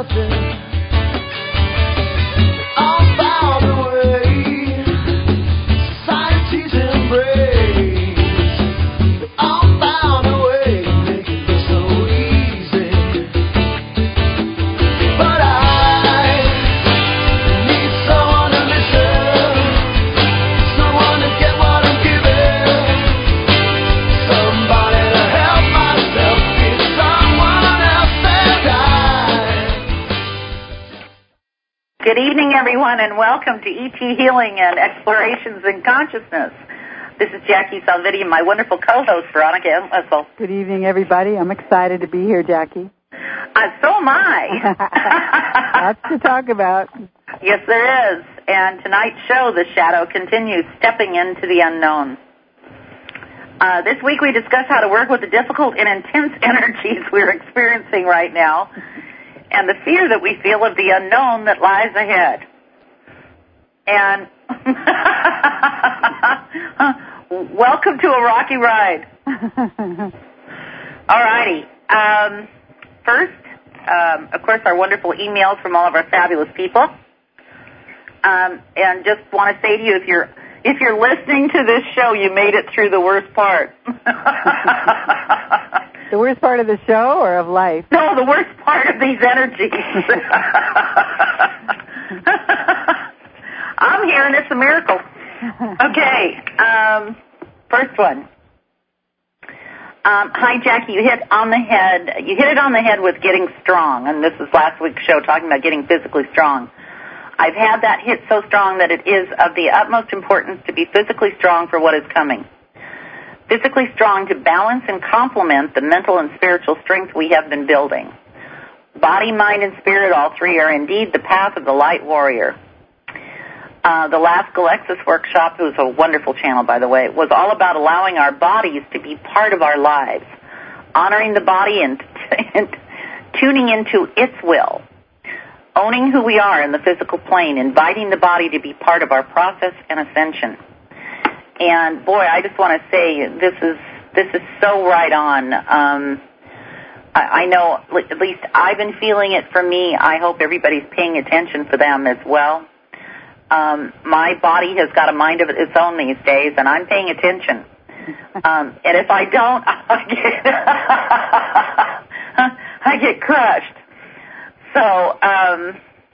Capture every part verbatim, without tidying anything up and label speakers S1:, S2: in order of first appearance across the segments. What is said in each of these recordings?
S1: Good evening, everyone, and welcome to E T Healing and Explorations in Consciousness. This is Jackie Salviti and my wonderful co-host, Veronica Entwistle.
S2: Good evening, everybody. I'm excited to be here, Jackie.
S1: Uh, so am I.
S2: Lots to talk about.
S1: Yes, there is. And tonight's show, The Shadow, continues stepping into the unknown. Uh, this week we discuss how to work with the difficult and intense energies we're experiencing right now, and the fear that we feel of the unknown that lies ahead. And welcome to a rocky ride. All righty. Um, first, um, of course, our wonderful emails from all of our fabulous people. Um, and just want to say to you, if you're if you're listening to this show, you made it through the worst part.
S2: The worst part of the show or of life?
S1: No, the worst part of these energies. I'm here, and it's a miracle. Okay, um, first one. Um, hi, Jackie. You hit on the head. You hit it on the head with getting strong, and this is last week's show talking about getting physically strong. I've had that hit so strong that it is of the utmost importance to be physically strong for what is coming. Physically strong to balance and complement the mental and spiritual strength we have been building. Body, mind, and spirit, all three are indeed the path of the light warrior. Uh, the last Galexis workshop, it was a wonderful channel, by the way, was all about allowing our bodies to be part of our lives, honoring the body and, and tuning into its will, owning who we are in the physical plane, inviting the body to be part of our process and ascension. And boy, I just want to say this is this is so right on. Um, I, I know at least I've been feeling it for me. I hope everybody's paying attention for them as well. Um, my body has got a mind of its own these days, and I'm paying attention. Um, and if I don't, I get, I get crushed. So, um,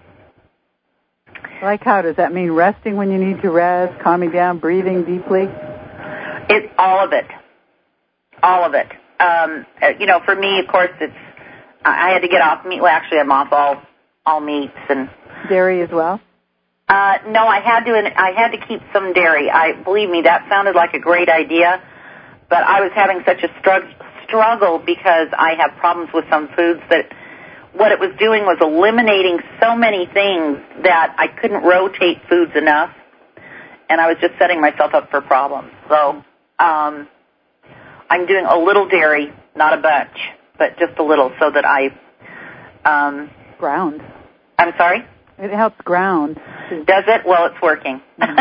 S2: like how? Does that mean resting when you need to rest, calming down, breathing deeply?
S1: It's all of it. All of it. Um, you know, for me, of course, it's, I had to get off meat. Well, actually, I'm off all, all meats and
S2: dairy as well?
S1: Uh, no, I had to, I had to keep some dairy. I, believe me, that sounded like a great idea, but I was having such a strugg- struggle because I have problems with some foods that what it was doing was eliminating so many things that I couldn't rotate foods enough, and I was just setting myself up for problems. So um, I'm doing a little dairy, not a bunch, but just a little so that I... Um,
S2: ground.
S1: I'm sorry?
S2: It helps ground.
S1: Does it? Well, it's working.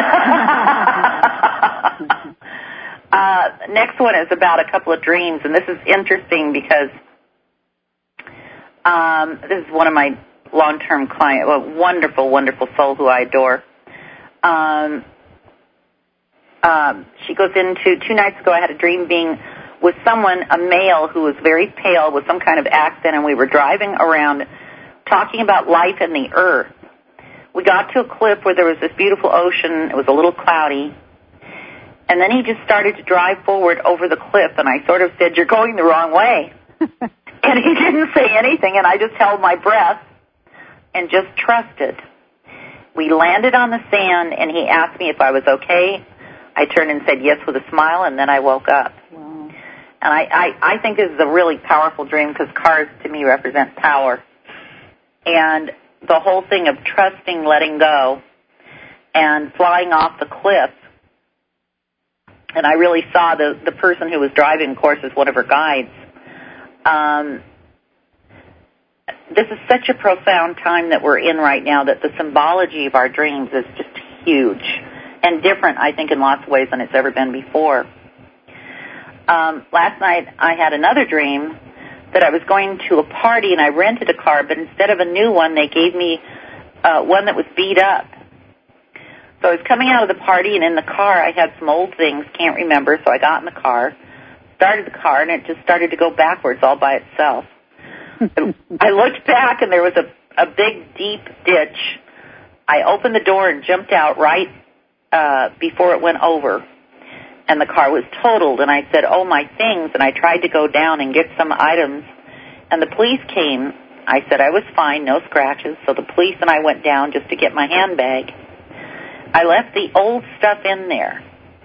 S1: uh, next one is about a couple of dreams, and this is interesting because um, this is one of my long-term clients, a wonderful, wonderful soul who I adore. Um, um, she goes into, two nights ago I had a dream being with someone, a male who was very pale with some kind of accent, and we were driving around talking about life and the earth. We got to a cliff where there was this beautiful ocean. It was a little cloudy. And then he just started to drive forward over the cliff, and I sort of said, "You're going the wrong way." And he didn't say anything, and I just held my breath and just trusted. We landed on the sand, and he asked me if I was okay. I turned and said yes with a smile, and then I woke up.
S2: Wow.
S1: And I, I, I think this is a really powerful dream because cars, to me, represent power. And the whole thing of trusting, letting go, and flying off the cliff. And I really saw the, the person who was driving, of course, as one of her guides. Um, this is such a profound time that we're in right now that the symbology of our dreams is just huge and different, I think, in lots of ways than it's ever been before. Um, last night I had another dream that I was going to a party, and I rented a car, but instead of a new one, they gave me uh, one that was beat up. So I was coming out of the party, and in the car, I had some old things, can't remember, so I got in the car, started the car, and it just started to go backwards all by itself. I looked back, and there was a, a big, deep ditch. I opened the door and jumped out right uh, before it went over, and the car was totaled. And I said, oh, my things, and I tried to go down and get some items, and the police came. I said I was fine, no scratches, so the police and I went down just to get my handbag. I left the old stuff in there,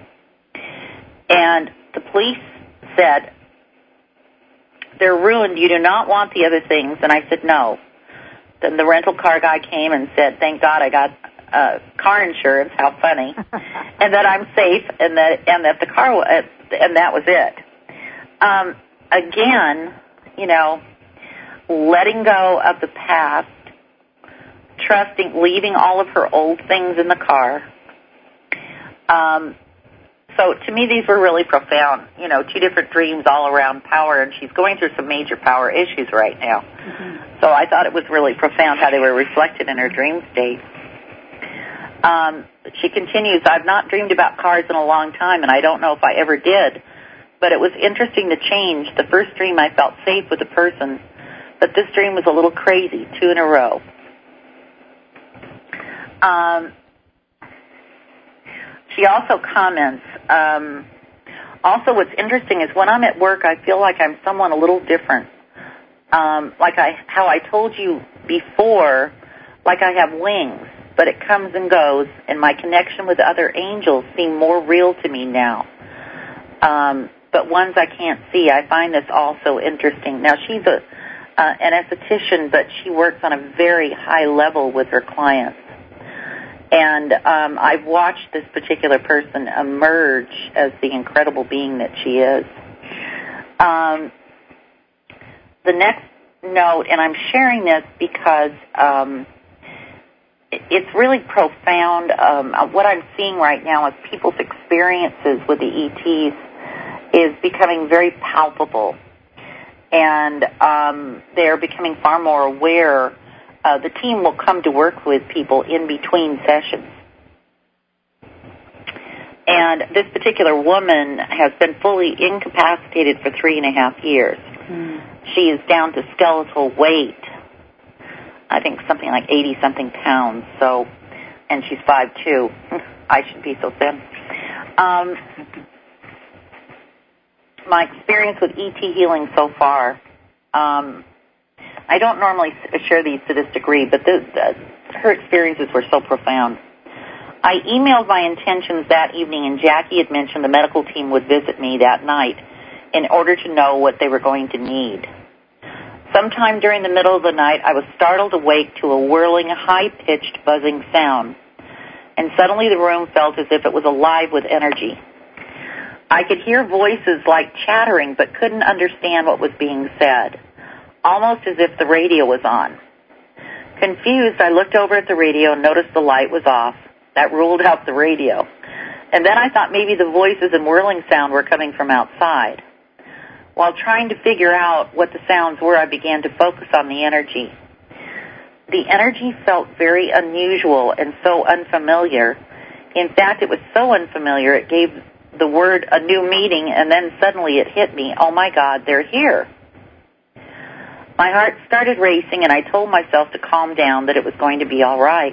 S1: and the police said, they're ruined, you do not want the other things. And I said, no. Then the rental car guy came and said, thank God I got uh, car insurance, how funny, and that I'm safe, and that and that the car, uh, and that was it. Um, again, you know, letting go of the past, trusting, leaving all of her old things in the car. Um, so to me, these were really profound, you know, two different dreams all around power, and she's going through some major power issues right now. Mm-hmm. So I thought it was really profound how they were reflected in her dream state. Um, she continues, I've not dreamed about cars in a long time, and I don't know if I ever did, but it was interesting to change. The first dream I felt safe with a person, but this dream was a little crazy, two in a row. Um, she also comments, um, also what's interesting is when I'm at work, I feel like I'm someone a little different. Um, like I, how I told you before, like I have wings, but it comes and goes, and my connection with other angels seem more real to me now. Um, but ones I can't see. I find this also interesting. Now, she's a uh, an esthetician, but she works on a very high level with her clients. And um, I've watched this particular person emerge as the incredible being that she is. Um, the next note, and I'm sharing this because um, it's really profound. Um, what I'm seeing right now is people's experiences with the E Ts is becoming very palpable. And um, they're becoming far more aware. Uh, the team will come to work with people in between sessions. And this particular woman has been fully incapacitated for three and a half years. Mm. She is down to skeletal weight, I think something like eighty-something pounds. So, and she's five two. I should be so thin. Um, my experience with E T healing so far, um, I don't normally share these to this degree, but this, uh, her experiences were so profound. I emailed my intentions that evening, and Jackie had mentioned the medical team would visit me that night in order to know what they were going to need. Sometime during the middle of the night, I was startled awake to a whirling, high-pitched, buzzing sound, and suddenly the room felt as if it was alive with energy. I could hear voices like chattering, but couldn't understand what was being said, almost as if the radio was on. Confused, I looked over at the radio and noticed the light was off. That ruled out the radio. And then I thought maybe the voices and whirling sound were coming from outside. While trying to figure out what the sounds were, I began to focus on the energy. The energy felt very unusual and so unfamiliar. In fact, it was so unfamiliar, it gave the word a new meaning, and then suddenly it hit me, oh my God, they're here. My heart started racing, and I told myself to calm down, that it was going to be all right.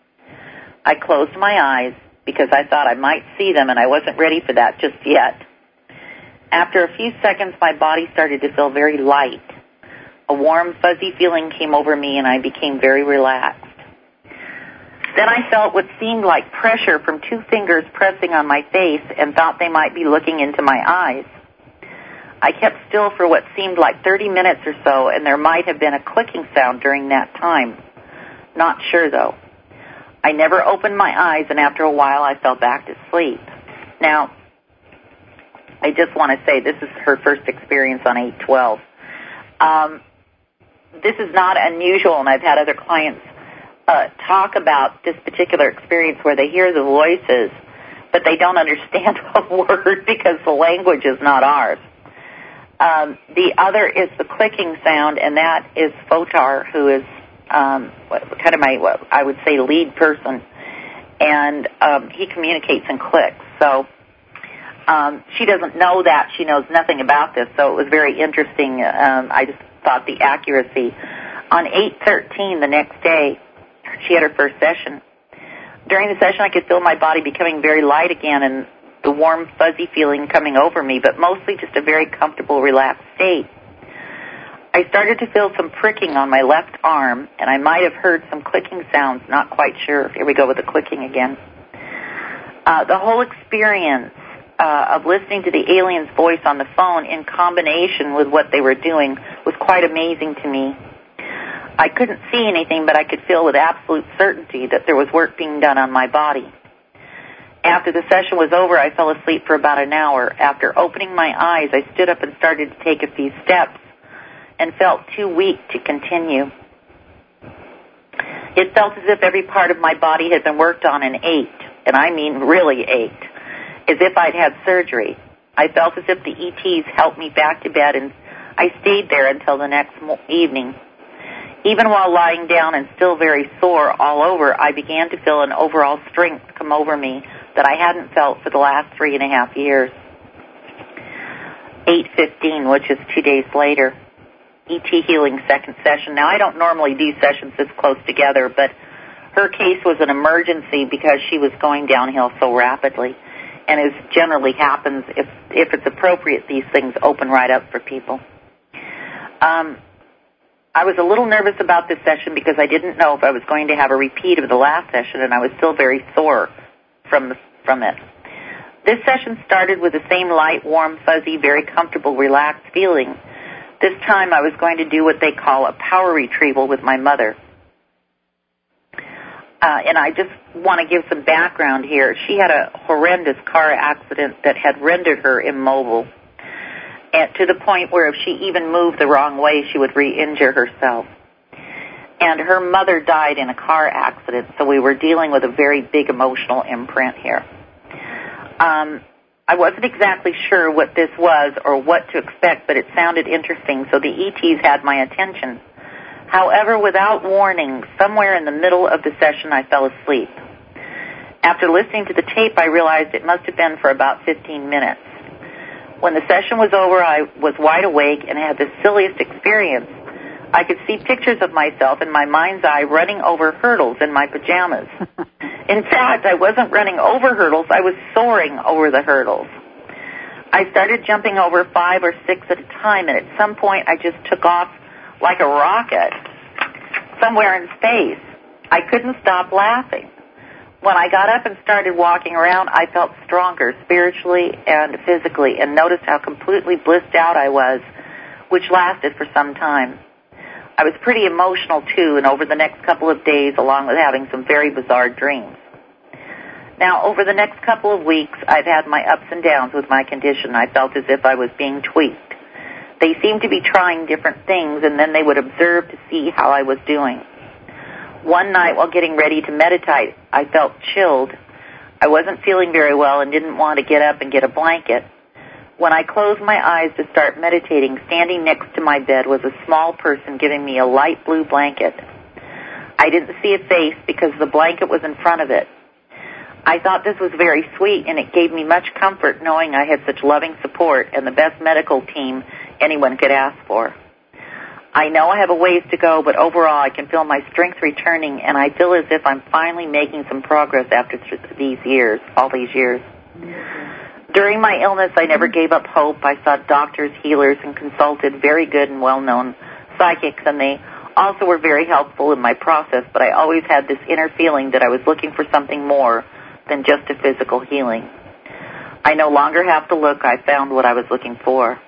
S1: I closed my eyes because I thought I might see them, and I wasn't ready for that just yet. After a few seconds, my body started to feel very light. A warm, fuzzy feeling came over me, and I became very relaxed. Then I felt what seemed like pressure from two fingers pressing on my face and thought they might be looking into my eyes. I kept still for what seemed like thirty minutes or so, and there might have been a clicking sound during that time. Not sure, though. I never opened my eyes, and after a while I fell back to sleep. Now, I just want to say this is her first experience on eight twelve. Um, this is not unusual, and I've had other clients uh, talk about this particular experience where they hear the voices, but they don't understand a word because the language is not ours. Um, the other is the clicking sound, and that is Fotar, who is um, kind of my, what I would say, lead person, and um, he communicates in clicks. So um, she doesn't know that. She knows nothing about this, so it was very interesting. Um, I just thought the accuracy. On eight thirteen the next day, she had her first session. During the session, I could feel my body becoming very light again and the warm, fuzzy feeling coming over me, but mostly just a very comfortable, relaxed state. I started to feel some pricking on my left arm, and I might have heard some clicking sounds, not quite sure. Here we go with the clicking again. Uh, the whole experience uh, of listening to the alien's voice on the phone in combination with what they were doing was quite amazing to me. I couldn't see anything, but I could feel with absolute certainty that there was work being done on my body. After the session was over, I fell asleep for about an hour. After opening my eyes, I stood up and started to take a few steps and felt too weak to continue. It felt as if every part of my body had been worked on and ached, and I mean really ached, as if I'd had surgery. I felt as if the E Ts helped me back to bed, and I stayed there until the next mo- evening. Even while lying down and still very sore all over, I began to feel an overall strength come over me that I hadn't felt for the last three and a half years. eight fifteen, which is two days later, E T healing second session. Now, I don't normally do sessions this close together, but her case was an emergency because she was going downhill so rapidly. And as generally happens, if, if it's appropriate, these things open right up for people. Um, I was a little nervous about this session because I didn't know if I was going to have a repeat of the last session, and I was still very sore from the, from it. This session started with the same light, warm, fuzzy, very comfortable, relaxed feeling. This time I was going to do what they call a power retrieval with my mother. Uh, and I just want to give some background here. She had a horrendous car accident that had rendered her immobile, and to the point where if she even moved the wrong way, she would re-injure herself. And her mother died in a car accident, so we were dealing with a very big emotional imprint here. Um, I wasn't exactly sure what this was or what to expect, but it sounded interesting, so the E Ts had my attention. However, without warning, somewhere in the middle of the session, I fell asleep. After listening to the tape, I realized it must have been for about fifteen minutes. When the session was over, I was wide awake and had the silliest experience. I could see pictures of myself in my mind's eye running over hurdles in my pajamas. In fact, I wasn't running over hurdles, I was soaring over the hurdles. I started jumping over five or six at a time, and at some point I just took off like a rocket somewhere in space. I couldn't stop laughing. When I got up and started walking around, I felt stronger spiritually and physically and noticed how completely blissed out I was, which lasted for some time. I was pretty emotional, too, and over the next couple of days, along with having some very bizarre dreams. Now, over the next couple of weeks, I've had my ups and downs with my condition. I felt as if I was being tweaked. They seemed to be trying different things, and then they would observe to see how I was doing. One night, while getting ready to meditate, I felt chilled. I wasn't feeling very well and didn't want to get up and get a blanket. When I closed my eyes to start meditating, standing next to my bed was a small person giving me a light blue blanket. I didn't see a face because the blanket was in front of it. I thought this was very sweet, and it gave me much comfort knowing I had such loving support and the best medical team anyone could ask for. I know I have a ways to go, but overall I can feel my strength returning, and I feel as if I'm finally making some progress after these years, all these years. During my illness, I never gave up hope. I sought doctors, healers, and consulted very good and well-known psychics, and they also were very helpful in my process, but I always had this inner feeling that I was looking for something more than just a physical healing. I no longer have to look. I found what I was looking for.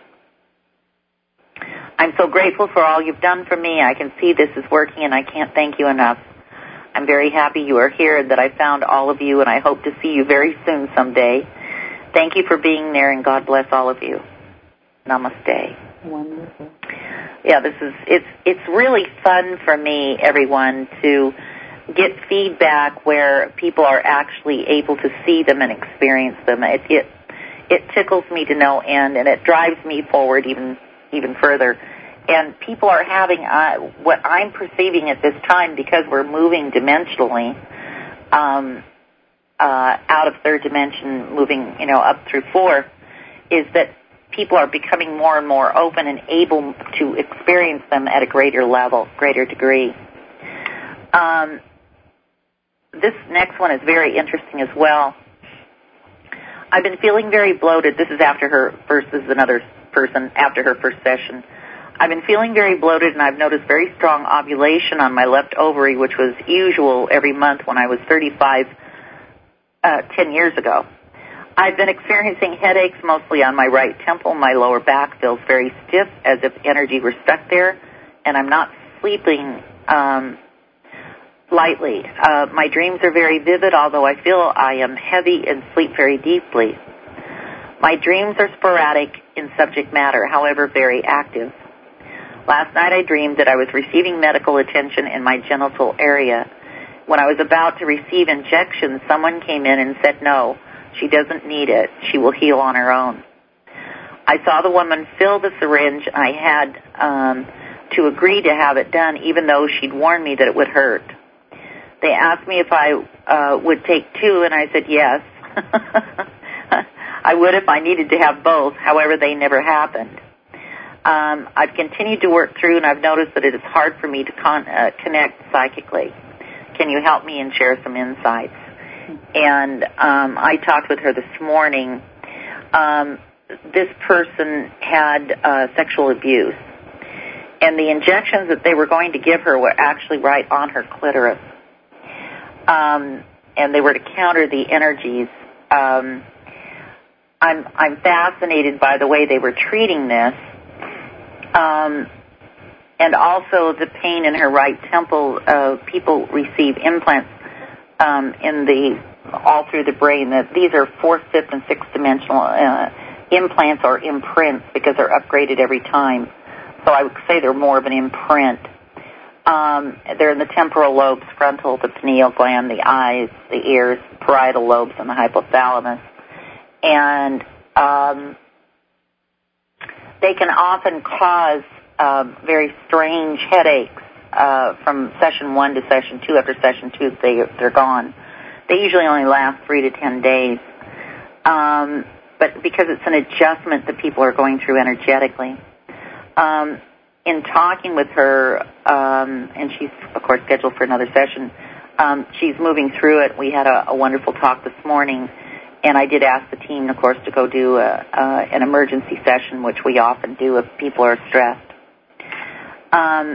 S1: I'm so grateful for all you've done for me. I can see this is working, and I can't thank you enough. I'm very happy you are here and that I found all of you, and I hope to see you very soon someday. Thank you for being there, and God bless all of you. Namaste.
S2: Wonderful.
S1: Yeah, this is it's it's really fun for me, everyone, to get feedback where people are actually able to see them and experience them. It it it tickles me to no end, and it drives me forward even even further. And people are having uh, what I'm perceiving at this time, because we're moving dimensionally um, uh, out of third dimension, moving, you know, up through four, is that people are becoming more and more open and able to experience them at a greater level, greater degree. Um, this next one is very interesting as well. I've been feeling very bloated. This is after her, versus another person, after her first session. I've been feeling very bloated, and I've noticed very strong ovulation on my left ovary, which was usual every month when I was thirty-five, uh, ten years ago. I've been experiencing headaches mostly on my right temple. My lower back feels very stiff, as if energy were stuck there, and I'm not sleeping um, lightly. Uh, my dreams are very vivid, although I feel I am heavy and sleep very deeply. My dreams are sporadic in subject matter, however very active. Last night I dreamed that I was receiving medical attention in my genital area. When I was about to receive injections, someone came in and said, no, she doesn't need it. She will heal on her own. I saw the woman fill the syringe. I had um, to agree to have it done, even though she'd warned me that it would hurt. They asked me if I uh, would take two, and I said yes. I would if I needed to have both. However, they never happened. Um, I've continued to work through, and I've noticed that it is hard for me to con- uh, connect psychically. Can you help me and share some insights? And um, I talked with her this morning. Um, this person had uh, sexual abuse, and the injections that they were going to give her were actually right on her clitoris, um, and they were to counter the energies. Um, I'm, I'm fascinated by the way they were treating this. Um, and also the pain in her right temple. Uh, people receive implants um, in the all through the brain. That these are fourth, fifth, and sixth dimensional uh, implants or imprints, because they're upgraded every time. So I would say they're more of an imprint. Um, they're in the temporal lobes, frontal, the pineal gland, the eyes, the ears, parietal lobes, and the hypothalamus. And um, they can often cause uh, very strange headaches uh, from session one to session two. After session two, they, they're gone. They usually only last three to ten days. Um, but because it's an adjustment that people are going through energetically. Um, in talking with her, um, and she's, of course, scheduled for another session, um, she's moving through it. We had a, a wonderful talk this morning. And I did ask the team, of course, to go do a, uh, an emergency session, which we often do if people are stressed. Um,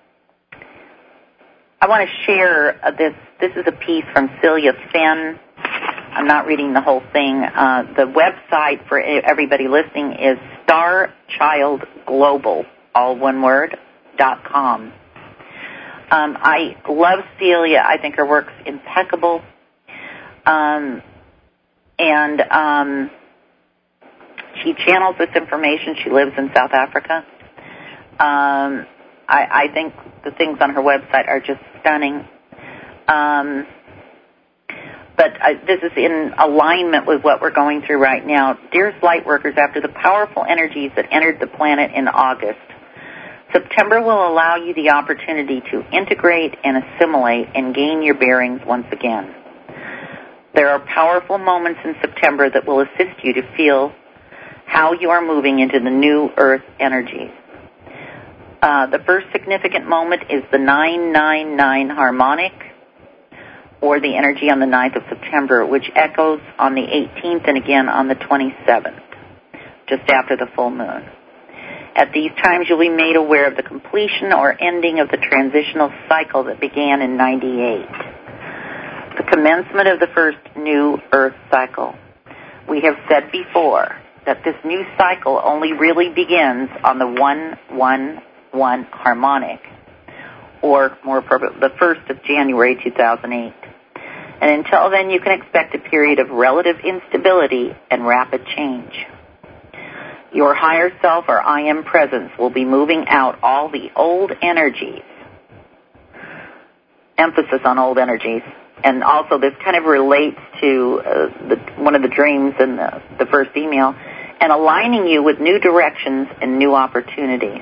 S1: I want to share this. This is a piece from Celia Finn. I'm not reading the whole thing. Uh, the website for everybody listening is Star Child Global, all one word, dot com. Um, I love Celia. I think her work's impeccable. Um, And um, she channels this information. She lives in South Africa. Um, I, I think the things on her website are just stunning. Um, but uh, this is in alignment with what we're going through right now. Dearest Lightworkers, after the powerful energies that entered the planet in August, September will allow you the opportunity to integrate and assimilate and gain your bearings once again. There are powerful moments in September that will assist you to feel how you are moving into the new Earth energies. Uh, the first significant moment is the nine nine nine harmonic, or the energy on the ninth of September, which echoes on the eighteenth and again on the twenty-seventh, just after the full moon. At these times, you'll be made aware of the completion or ending of the transitional cycle that began in ninety-eight. The commencement of the first new Earth cycle. We have said before that this new cycle only really begins on the one one one harmonic, or more appropriate, the first of January two thousand eight. And until then, you can expect a period of relative instability and rapid change. Your higher self, or I Am presence, will be moving out all the old energies, emphasis on old energies, and also this kind of relates to uh, the, one of the dreams in the, the first email, and aligning you with new directions and new opportunities.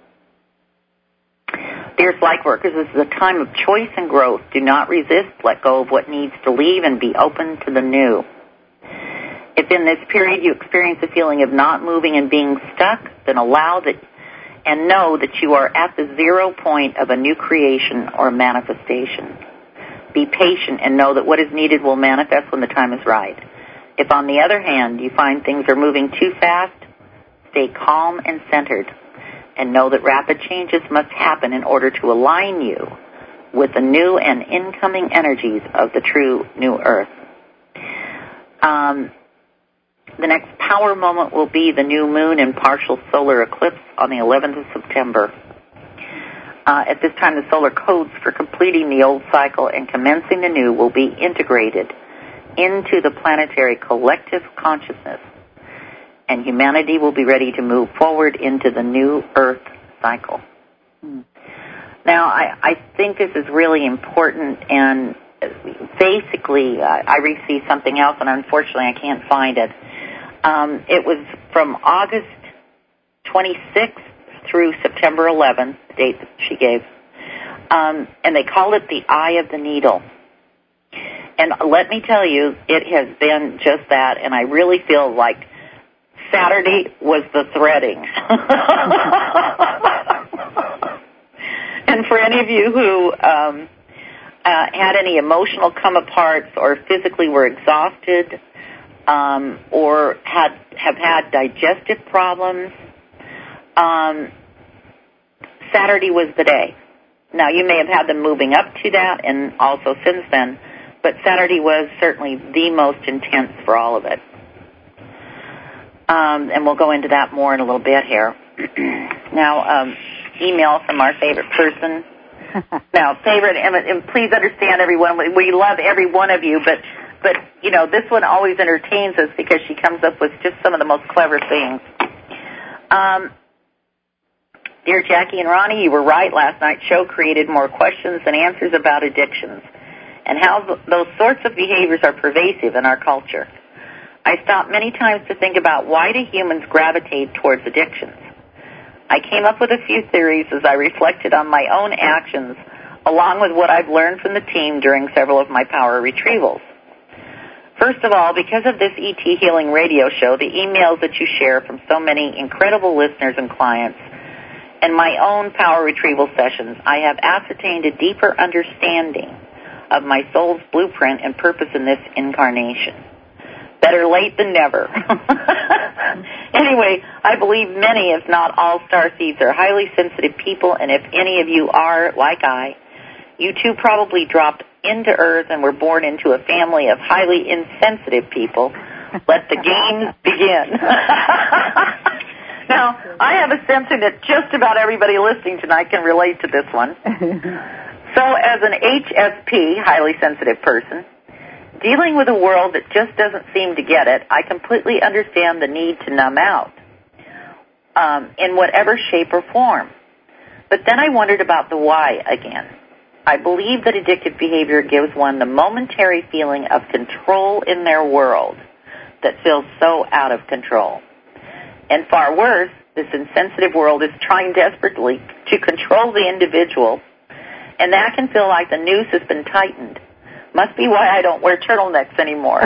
S1: Dear Lightworkers, this is a time of choice and growth. Do not resist. Let go of what needs to leave and be open to the new. If in this period you experience a feeling of not moving and being stuck, then allow that and know that you are at the zero point of a new creation or manifestation. Be patient and know that what is needed will manifest when the time is right. If, on the other hand, you find things are moving too fast, stay calm and centered, and know that rapid changes must happen in order to align you with the new and incoming energies of the true new earth. Um, the next power moment will be the new moon and partial solar eclipse on the eleventh of September. Uh, at this time, the solar codes for completing the old cycle and commencing the new will be integrated into the planetary collective consciousness, and humanity will be ready to move forward into the new Earth cycle. Mm. Now, I, I think this is really important, and basically, I, I received something else, and unfortunately, I can't find it. Um, it was from August twenty-sixth through September eleventh, the date that she gave, um, and they called it the Eye of the Needle. And let me tell you, it has been just that, and I really feel like Saturday was the threading. And for any of you who um, uh, had any emotional come-aparts or physically were exhausted um, or had have had digestive problems, um, Saturday was the day. Now, you may have had them moving up to that and also since then, but Saturday was certainly the most intense for all of it. Um, and we'll go into that more in a little bit here. Now, um, email from our favorite person. Now, favorite, and, and please understand, everyone, we, we love every one of you, but, but, you know, this one always entertains us because she comes up with just some of the most clever things. Um, Dear Jackie and Ronnie, you were right. Last night's show created more questions than answers about addictions and how th- those sorts of behaviors are pervasive in our culture. I stopped many times to think about why do humans gravitate towards addictions. I came up with a few theories as I reflected on my own actions, along with what I've learned from the team during several of my power retrievals. First of all, because of this E T Healing radio show, the emails that you share from so many incredible listeners and clients, and my own power retrieval sessions, I have ascertained a deeper understanding of my soul's blueprint and purpose in this incarnation. Better late than never. Anyway, I believe many, if not all, starseeds are highly sensitive people, and if any of you are, like I, you too probably dropped into Earth and were born into a family of highly insensitive people. Let the games begin. Now, I have a sensing that just about everybody listening tonight can relate to this one. So as an H S P, highly sensitive person, dealing with a world that just doesn't seem to get it, I completely understand the need to numb out um, in whatever shape or form. But then I wondered about the why again. I believe that addictive behavior gives one the momentary feeling of control in their world that feels so out of control. And far worse, this insensitive world is trying desperately to control the individual, and that can feel like the noose has been tightened. Must be why I don't wear turtlenecks anymore.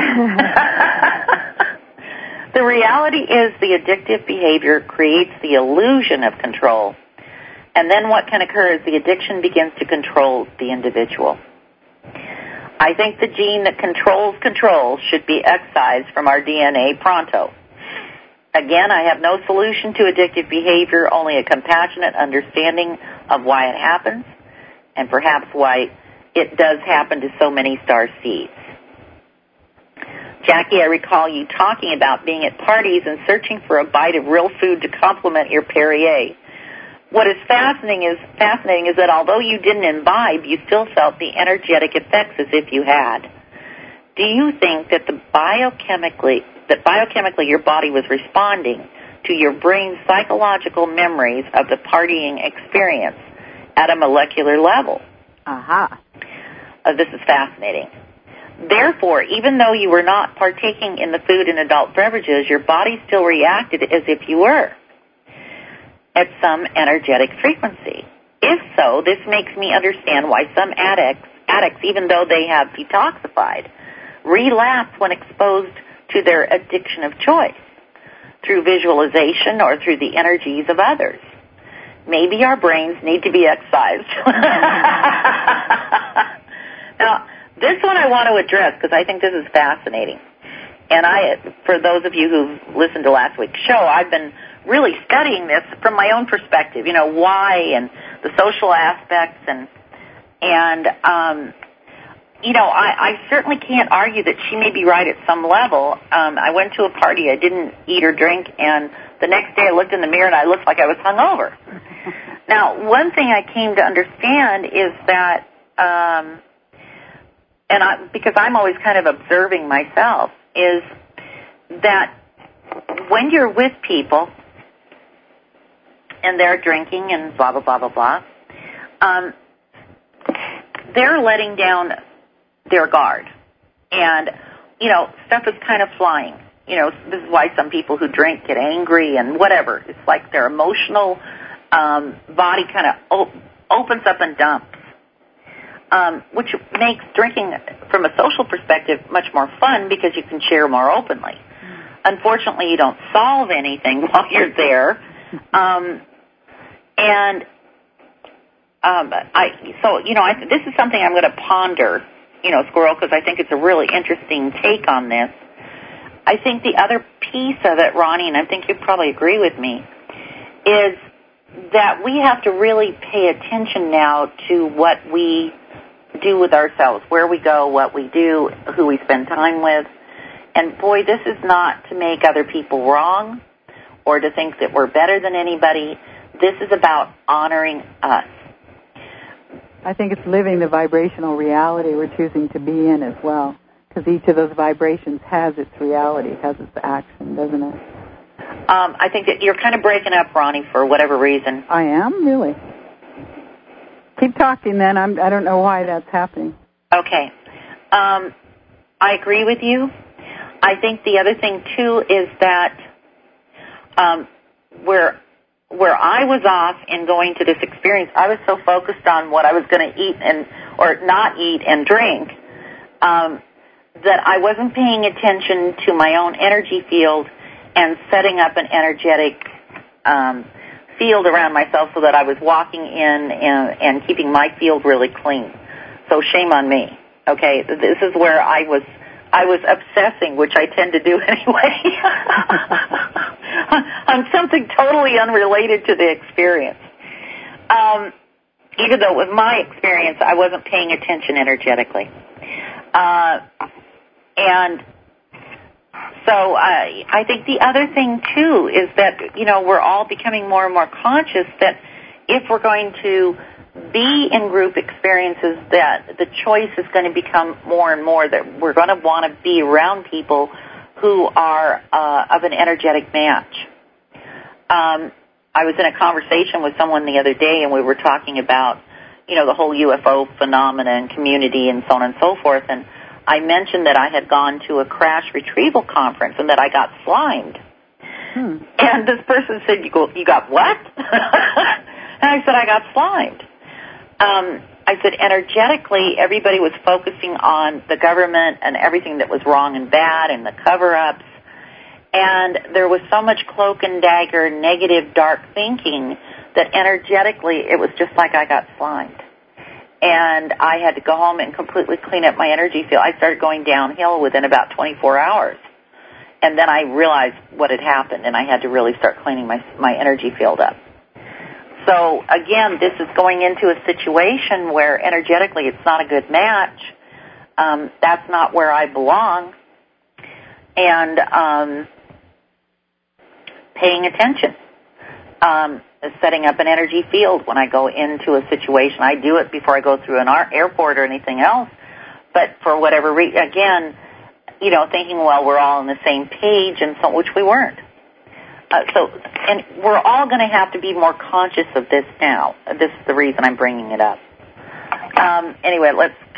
S1: The reality is the addictive behavior creates the illusion of control, and then what can occur is the addiction begins to control the individual. I think the gene that controls control should be excised from our D N A pronto. Again, I have no solution to addictive behavior, only a compassionate understanding of why it happens and perhaps why it does happen to so many star seeds. Jackie, I recall you talking about being at parties and searching for a bite of real food to complement your Perrier. What is fascinating is fascinating is that although you didn't imbibe, you still felt the energetic effects as if you had. Do you think that the biochemically that biochemically your body was responding to your brain's psychological memories of the partying experience at a molecular level?
S2: Aha. Uh-huh.
S1: Uh, this is fascinating. Therefore, even though you were not partaking in the food and adult beverages, your body still reacted as if you were at some energetic frequency. If so, this makes me understand why some addicts, addicts, even though they have detoxified, relapse when exposed to their addiction of choice through visualization or through the energies of others. Maybe our brains need to be excised. Now, this one I want to address because I think this is fascinating. And I, for those of you who've listened to last week's show, I've been really studying this from my own perspective, you know, why and the social aspects and, and um, you know, I, I certainly can't argue that she may be right at some level. Um, I went to a party, I didn't eat or drink, and the next day I looked in the mirror and I looked like I was hungover. Now, one thing I came to understand is that, um, and I, because I'm always kind of observing myself, is that when you're with people and they're drinking and blah, blah, blah, blah, blah, um, they're letting down their guard. And, you know, stuff is kind of flying. You know, this is why some people who drink get angry and whatever. It's like their emotional um, body kind of op- opens up and dumps, um, which makes drinking from a social perspective much more fun because you can share more openly. Unfortunately, you don't solve anything while you're there. Um, and um, I, so, you know, I, this is something I'm going to ponder, you know, Squirrel, because I think it's a really interesting take on this. I think the other piece of it, Ronnie, and I think you probably agree with me, is that we have to really pay attention now to what we do with ourselves, where we go, what we do, who we spend time with. And, boy, this is not to make other people wrong or to think that we're better than anybody. This is about honoring us.
S2: I think it's living the vibrational reality we're choosing to be in as well, because each of those vibrations has its reality, has its action, doesn't it?
S1: Um, I think that you're kind of breaking up, Ronnie, for whatever reason.
S2: I am? Really? Keep talking then. I'm, I don't know why that's happening.
S1: Okay. Um, I agree with you. I think the other thing, too, is that um, where where I was off in going to this experience, I was so focused on what I was going to eat and or not eat and drink um, that I wasn't paying attention to my own energy field and setting up an energetic um, field around myself so that I was walking in and, and keeping my field really clean. So shame on me. Okay, this is where I was I was obsessing, which I tend to do anyway, on something totally unrelated to the experience. Um, even though it was my experience, I wasn't paying attention energetically. Uh, and so I, I think the other thing, too, is that, you know, we're all becoming more and more conscious that if we're going to be in group experiences, that the choice is going to become more and more that we're going to want to be around people who are uh, of an energetic match. Um, I was in a conversation with someone the other day, and we were talking about, you know, the whole U F O phenomena and community and so on and so forth, and I mentioned that I had gone to a crash retrieval conference and that I got slimed. Hmm. And this person said, you, go, you got what? And I said, I got slimed. Um, I said, energetically, everybody was focusing on the government and everything that was wrong and bad and the cover-ups. And there was so much cloak and dagger, negative, dark thinking that energetically it was just like I got slimed. And I had to go home and completely clean up my energy field. I started going downhill within about twenty-four hours. And then I realized what had happened, and I had to really start cleaning my my energy field up. So, again, this is going into a situation where energetically it's not a good match. Um, that's not where I belong. And um, paying attention. Um, setting up an energy field when I go into a situation. I do it before I go through an airport or anything else. But for whatever reason, again, you know, thinking, well, we're all on the same page, and so, which we weren't. Uh, so, and we're all going to have to be more conscious of this now. This is the reason I'm bringing it up. Um, anyway, let's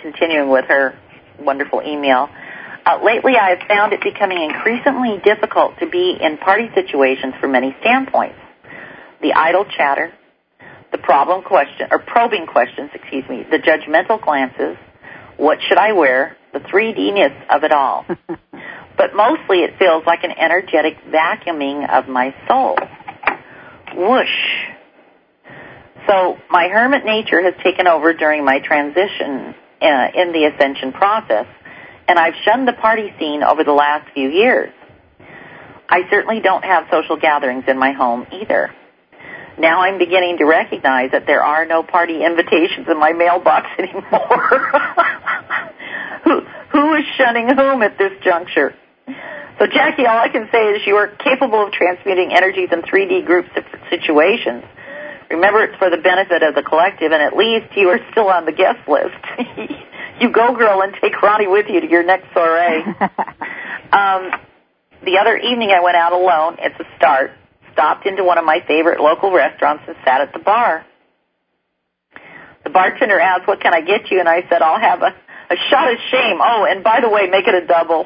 S1: continuing with her wonderful email. Uh, lately, I have found it becoming increasingly difficult to be in party situations from many standpoints. The idle chatter, the problem question, or probing questions, excuse me, the judgmental glances, what should I wear, the three D-ness of it all. But mostly it feels like an energetic vacuuming of my soul. Whoosh. So my hermit nature has taken over during my transition uh, in the ascension process, and I've shunned the party scene over the last few years. I certainly don't have social gatherings in my home either. Now I'm beginning to recognize that there are no party invitations in my mailbox anymore. who, who is shunning whom at this juncture? So, Jackie, all I can say is you are capable of transmuting energies in three D group situations. Remember, it's for the benefit of the collective, and at least you are still on the guest list. You go, girl, and take Ronnie with you to your next soiree. um, the other evening I went out alone. It's a start. Stopped into one of my favorite local restaurants and sat at the bar. The bartender asked, what can I get you? And I said, I'll have a, a shot of shame. Oh, and by the way, make it a double.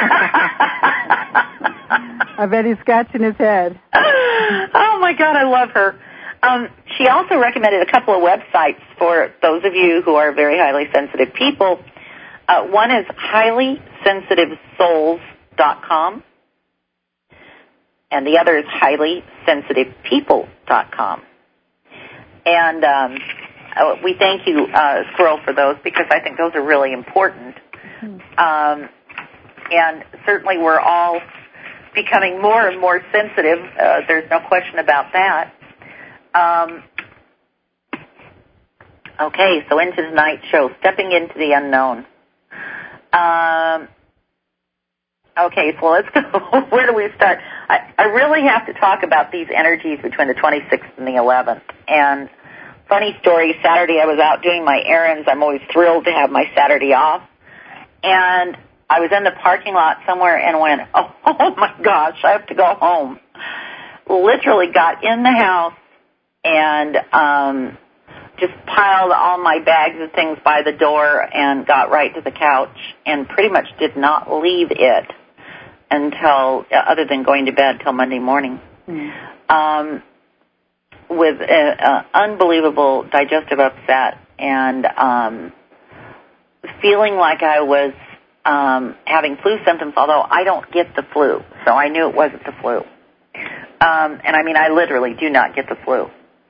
S2: I bet he's scratching his head.
S1: Oh, my God, I love her. Um, she also recommended a couple of websites for those of you who are very highly sensitive people. Uh, one is highly sensitive souls dot com. And the other is highly sensitive people dot com. And um, we thank you, uh, Squirrel, for those because I think those are really important. Um, and certainly we're all becoming more and more sensitive. Uh, there's no question about that. Um, okay, so into tonight's show, stepping into the unknown. Um, Okay, so let's go. Where do we start? I, I really have to talk about these energies between the twenty-sixth and the eleventh. And funny story, Saturday I was out doing my errands. I'm always thrilled to have my Saturday off. And I was in the parking lot somewhere and went, oh, oh my gosh, I have to go home. Literally got in the house and um, just piled all my bags of things by the door and got right to the couch and pretty much did not leave it until, uh, other than going to bed till Monday morning, mm. um, with an unbelievable digestive upset and um, feeling like I was um, having flu symptoms, although I don't get the flu, so I knew it wasn't the flu. Um, and I mean, I literally do not get the flu.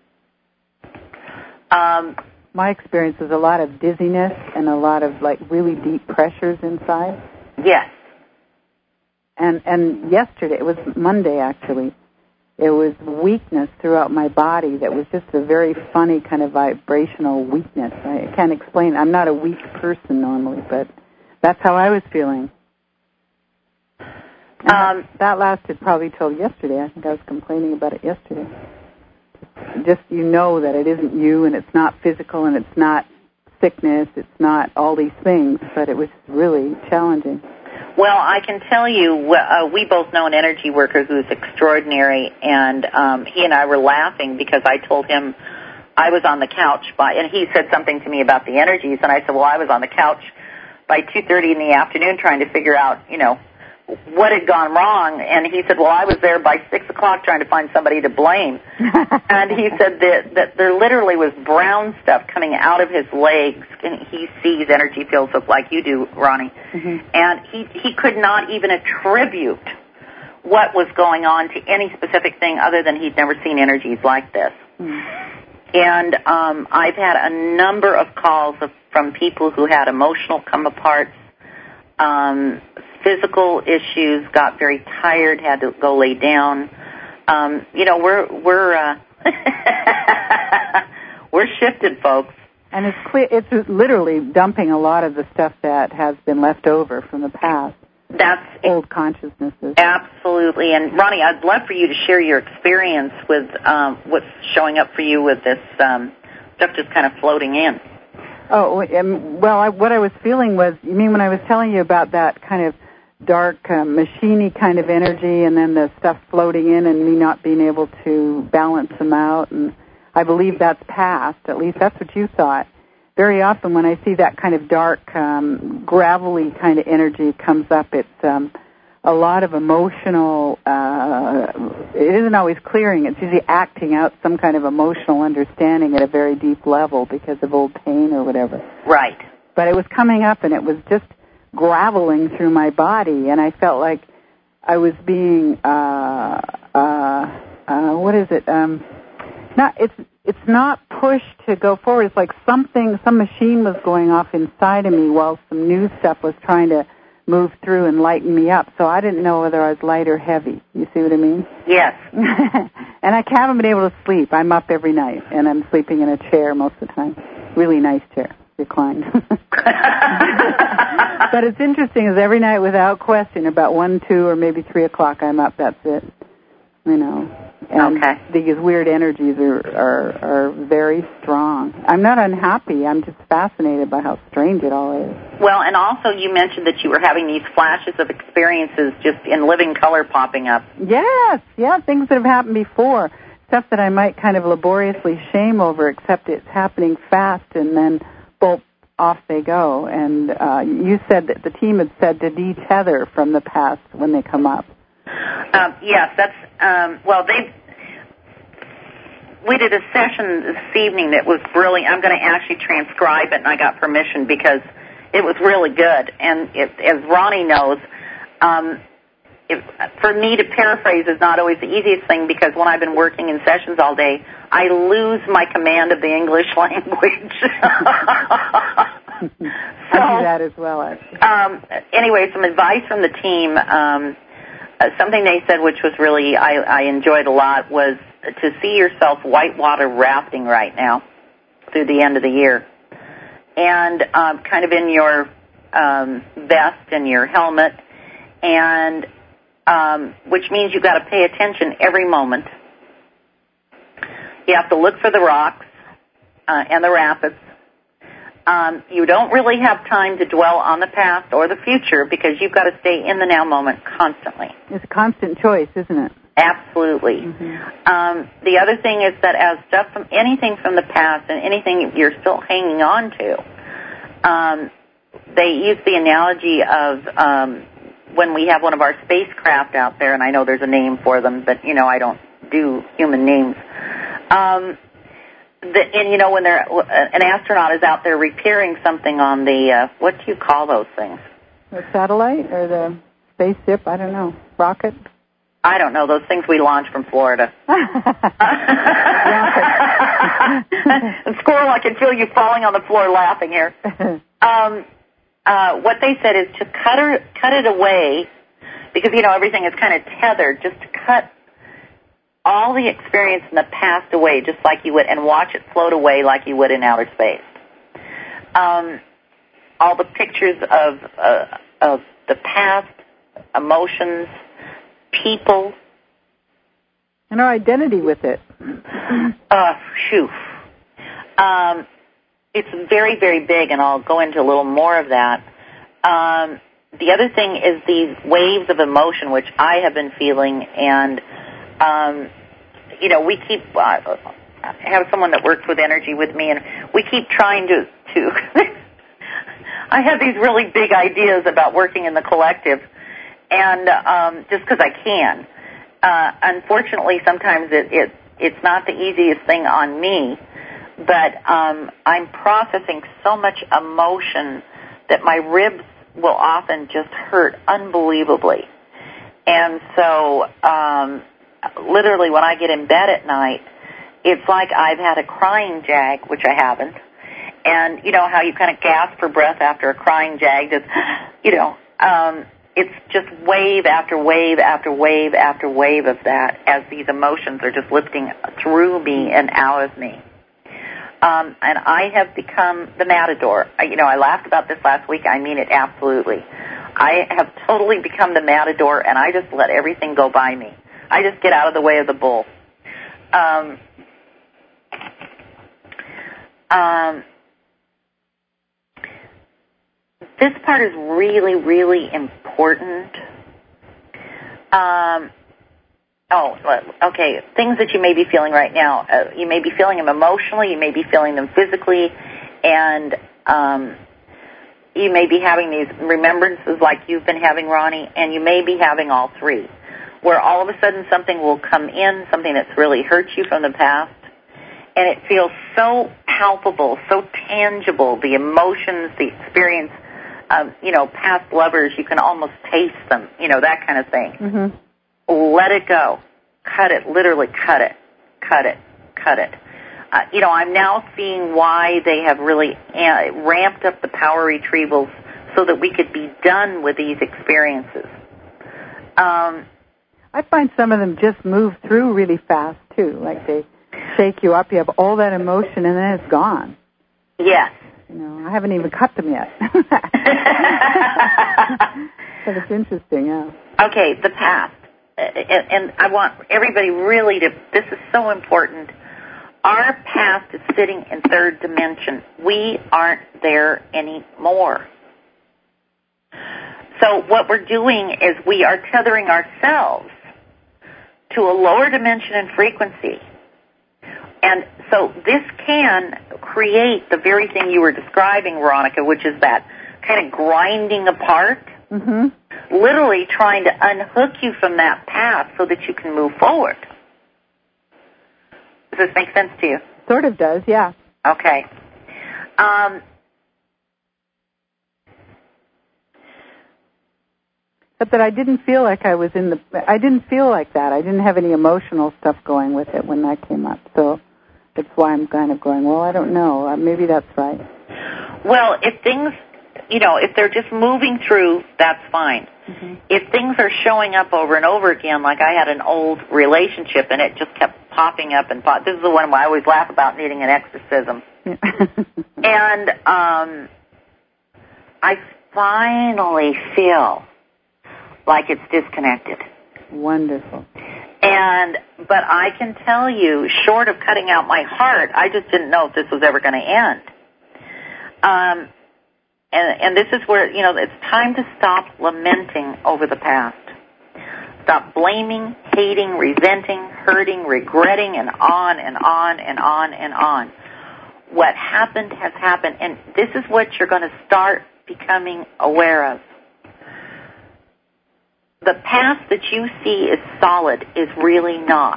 S1: Um,
S2: My experience is a lot of dizziness and a lot of, like, really deep pressures inside.
S1: Yes.
S2: And and yesterday, it was Monday actually, it was weakness throughout my body that was just a very funny kind of vibrational weakness. I can't explain. I'm not a weak person normally, but that's how I was feeling. Um, that, that lasted probably till yesterday. I think I was complaining about it yesterday. Just, you know that it isn't you and it's not physical and it's not sickness, it's not all these things, but it was really challenging.
S1: Well, I can tell you, uh, we both know an energy worker who's extraordinary, and um, he and I were laughing because I told him I was on the couch, by, and he said something to me about the energies, and I said, well, I was on the couch by two thirty in the afternoon trying to figure out, you know, what had gone wrong, and he said, well, I was there by six o'clock trying to find somebody to blame. And he said that, that there literally was brown stuff coming out of his legs, and he sees energy fields look like you do, Ronnie. Mm-hmm. And he, he could not even attribute what was going on to any specific thing other than he'd never seen energies like this. Mm-hmm. And um, I've had a number of calls of, from people who had emotional come-aparts, um, physical issues, got very tired, had to go lay down. Um, you know, we're we're uh, we're shifted, folks.
S2: And it's clear, it's literally dumping a lot of the stuff that has been left over from the past.
S1: That's
S2: old consciousnesses.
S1: Absolutely. And Ronnie, I'd love for you to share your experience with um, what's showing up for you with this um, stuff just kind of floating in.
S2: Oh, um, well, I, what I was feeling was, you mean when I was telling you about that kind of dark, uh, machine-y kind of energy and then the stuff floating in and me not being able to balance them out, and I believe that's past. At least that's what you thought. very often when I see that kind of dark, um, gravelly kind of energy comes up, it's um, a lot of emotional, uh, it isn't always clearing, it's usually acting out some kind of emotional understanding at a very deep level because of old pain or whatever.
S1: Right.
S2: But it was coming up and it was just graveling through my body, and I felt like I was being, uh, uh, uh, what is it, um, not, it's, it's not pushed to go forward. It's like something, some machine was going off inside of me while some new stuff was trying to move through and lighten me up. So I didn't know whether I was light or heavy. You see what I mean?
S1: Yes.
S2: And I haven't been able to sleep. I'm up every night, and I'm sleeping in a chair most of the time. Really nice chair, reclined. But it's interesting is every night without question, about one, two, or maybe three o'clock, I'm up. That's it. You know. And
S1: okay.
S2: these weird energies are, are are very strong. I'm not unhappy. I'm just fascinated by how strange it all is.
S1: Well, and also you mentioned that you were having these flashes of experiences just in living color popping up.
S2: Yes, yeah, things that have happened before. Stuff that I might kind of laboriously shame over, except it's happening fast and then, boom, off they go. And uh, you said that the team had said to detether from the past when they come up.
S1: Um, yes, that's, um, well, they, we did a session this evening that was really, I'm going to actually transcribe it, and I got permission because it was really good. And it, as Ronnie knows, um, it, for me to paraphrase is not always the easiest thing because when I've been working in sessions all day, I lose my command of the English language.
S2: I do that as well, actually.
S1: Um, anyway, some advice from the team. Um, Uh, something they said, which was really, I, I enjoyed a lot, was to see yourself whitewater rafting right now through the end of the year. And um, kind of in your um, vest and your helmet, and um, which means you've got to pay attention every moment. You have to look for the rocks uh, and the rapids. Um, you don't really have time to dwell on the past or the future because you've got to stay in the now moment constantly.
S2: It's a constant choice, isn't it?
S1: Absolutely. Mm-hmm. Um, the other thing is that as stuff from anything from the past and anything you're still hanging on to, um, they use the analogy of um, when we have one of our spacecraft out there, and I know there's a name for them, but, you know, I don't do human names. Um, The, and, you know, when they're, an astronaut is out there repairing something on the, uh, what do you call those things?
S2: The satellite or the spaceship? I don't know. Rocket?
S1: I don't know. Those things we launch from Florida. Squirrel, I can feel you falling on the floor laughing here. Um, uh, what they said is to cut, her, cut it away, because, you know, everything is kind of tethered, just to cut all the experience in the past away, just like you would, and watch it float away like you would in outer space. Um, all the pictures of uh, of the past, emotions, people,
S2: and our identity with it.
S1: Uh, phew. Um, it's very, very big, and I'll go into a little more of that. Um, the other thing is these waves of emotion, which I have been feeling, and Um, you know, we keep, uh, I have someone that works with energy with me, and we keep trying to, to I have these really big ideas about working in the collective, and um, just because I can. Uh, unfortunately, sometimes it, it it's not the easiest thing on me, but um, I'm processing so much emotion that my ribs will often just hurt unbelievably. And so um, literally when I get in bed at night, it's like I've had a crying jag, which I haven't. And you know how you kind of gasp for breath after a crying jag, just, you know, um, it's just wave after wave after wave after wave of that as these emotions are just lifting through me and out of me. Um, and I have become the matador. I, you know, I laughed about this last week. I mean it absolutely. I have totally become the matador, and I just let everything go by me. I just get out of the way of the bull. Um, um, this part is really, really important. Um, oh, okay, things that you may be feeling right now. Uh, you may be feeling them emotionally. You may be feeling them physically. and um, you may be having these remembrances like you've been having, Ronnie, and you may be having all three, where all of a sudden something will come in, something that's really hurt you from the past, and it feels so palpable, so tangible, the emotions, the experience, um, you know, past lovers, you can almost taste them, you know, that kind of thing.
S2: Mm-hmm.
S1: Let it go. Cut it, literally cut it, cut it, cut it. Uh, you know, I'm now seeing why they have really uh, ramped up the power retrievals so that we could be done with these experiences. Um,
S2: I find some of them just move through really fast, too. Like they shake you up, you have all that emotion, and then it's gone.
S1: Yes.
S2: You know, I haven't even cut them yet. But it's interesting, yeah.
S1: Okay, the past. And, and I want everybody really to, this is so important. Our past is sitting in third dimension. We aren't there anymore. So what we're doing is we are tethering ourselves to a lower dimension and frequency. And so this can create the very thing you were describing, Veronica, which is that kind of grinding apart,
S2: mm-hmm.
S1: literally trying to unhook you from that path so that you can move forward. Does this make sense to you?
S2: Sort of does, yeah.
S1: Okay. Um,
S2: but that I didn't feel like I was in the, I didn't feel like that. I didn't have any emotional stuff going with it when that came up. So that's why I'm kind of going, well, I don't know. Uh, maybe that's right.
S1: Well, if things, you know, if they're just moving through, that's fine. Mm-hmm. If things are showing up over and over again, like I had an old relationship and it just kept popping up and pop. This is the one I always laugh about needing an exorcism. Yeah. And um, I finally feel like it's disconnected.
S2: Wonderful.
S1: And, but I can tell you, short of cutting out my heart, I just didn't know if this was ever going to end. Um, and, and this is where, you know, it's time to stop lamenting over the past. Stop blaming, hating, resenting, hurting, regretting, and on and on and on and on. What happened has happened, and this is what you're going to start becoming aware of. The past that you see is solid is really not.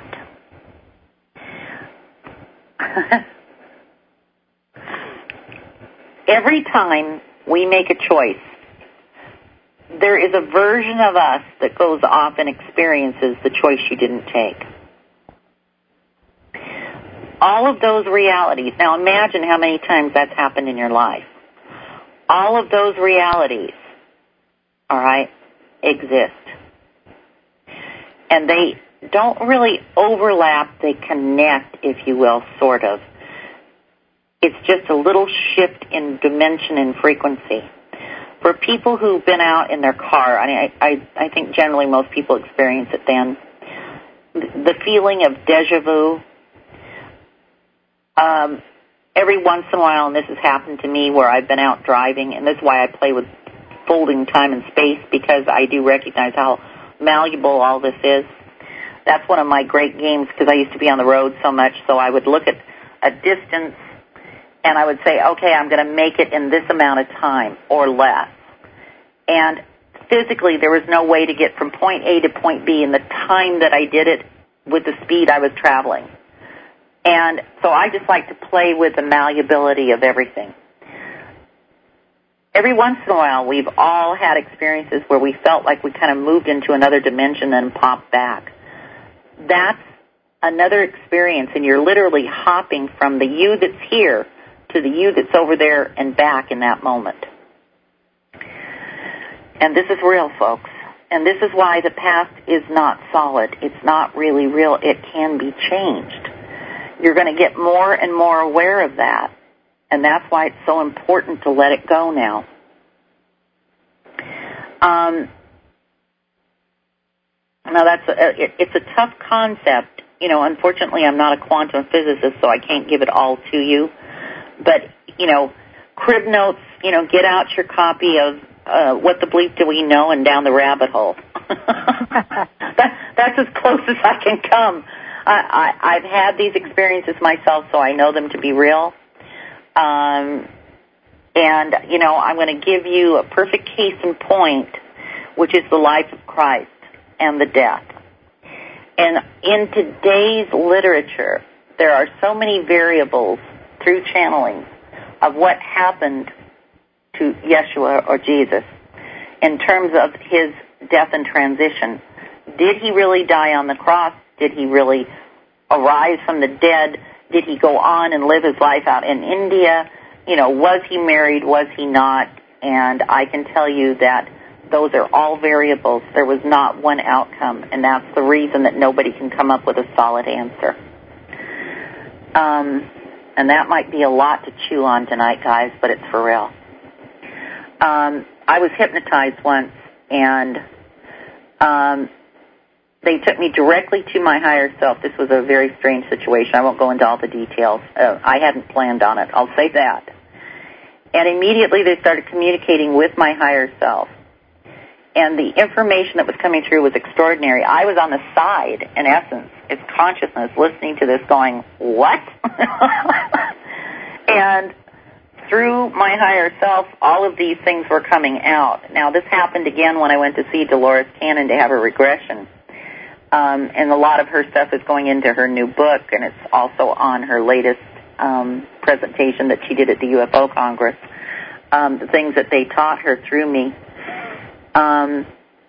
S1: Every time we make a choice, there is a version of us that goes off and experiences the choice you didn't take. All of those realities, now imagine how many times that's happened in your life. All of those realities, all right, exist. And they don't really overlap, they connect, if you will, sort of. It's just a little shift in dimension and frequency. For people who've been out in their car, I, mean, I, I think generally most people experience it then, the feeling of deja vu, um, every once in a while, and this has happened to me where I've been out driving, and this is why I play with folding time and space, because I do recognize how malleable all this is. That's one of my great games because I used to be on the road so much, so I would look at a distance and I would say, okay, I'm going to make it in this amount of time or less. And physically there was no way to get from point A to point B in the time that I did it with the speed I was traveling. And so I just like to play with the malleability of everything. Every once in a while, we've all had experiences where we felt like we kind of moved into another dimension and popped back. That's another experience, and you're literally hopping from the you that's here to the you that's over there and back in that moment. And this is real, folks. And this is why the past is not solid. It's not really real. It can be changed. You're going to get more and more aware of that. And that's why it's so important to let it go now. Um, now, that's a, it, it's a tough concept. You know, unfortunately, I'm not a quantum physicist, so I can't give it all to you. But, you know, crib notes, you know, get out your copy of uh, What the Bleep Do We Know and Down the Rabbit Hole. that, that's as close as I can come. I, I, I've had these experiences myself, so I know them to be real. Um, And, you know, I'm going to give you a perfect case in point, which is the life of Christ and the death. And in today's literature, there are so many variables through channeling of what happened to Yeshua or Jesus in terms of his death and transition. Did he really die on the cross? Did he really arise from the dead? Did he go on and live his life out in India? You know, was he married? Was he not? And I can tell you that those are all variables. There was not one outcome, and that's the reason that nobody can come up with a solid answer. Um, and that might be a lot to chew on tonight, guys, but it's for real. Um, I was hypnotized once, and um, they took me directly to my higher self. This was a very strange situation. I won't go into all the details. Uh, I hadn't planned on it. I'll say that. And immediately they started communicating with my higher self. And the information that was coming through was extraordinary. I was on the side, in essence, its consciousness, listening to this going, what? And through my higher self, all of these things were coming out. Now, this happened again when I went to see Dolores Cannon to have a regression. Um, and a lot of her stuff is going into her new book, and it's also on her latest um, presentation that she did at the U F O Congress, um, the things that they taught her through me. Um,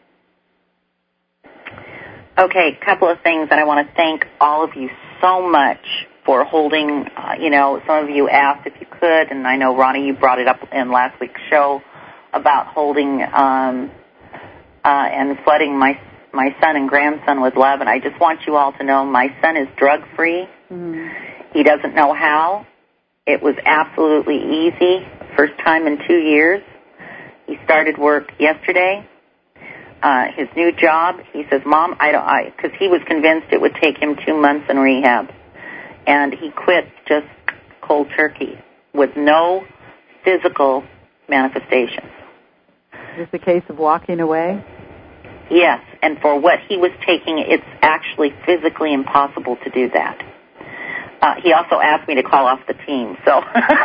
S1: okay, a couple of things that I want to thank all of you so much for holding. Uh, you know, some of you asked if you could, and I know, Ronnie, you brought it up in last week's show about holding um, uh, and flooding my my son and grandson with love, and I just want you all to know my son is drug-free. Mm. He doesn't know how. It was absolutely easy. First time in two years. He started work yesterday. Uh, his new job, he says, Mom, I don't, I, because he was convinced it would take him two months in rehab. And he quit just cold turkey with no physical manifestations.
S2: Is this a case of walking away?
S1: Yes, and for what he was taking, it's actually physically impossible to do that. Uh, he also asked me to call off the team, so.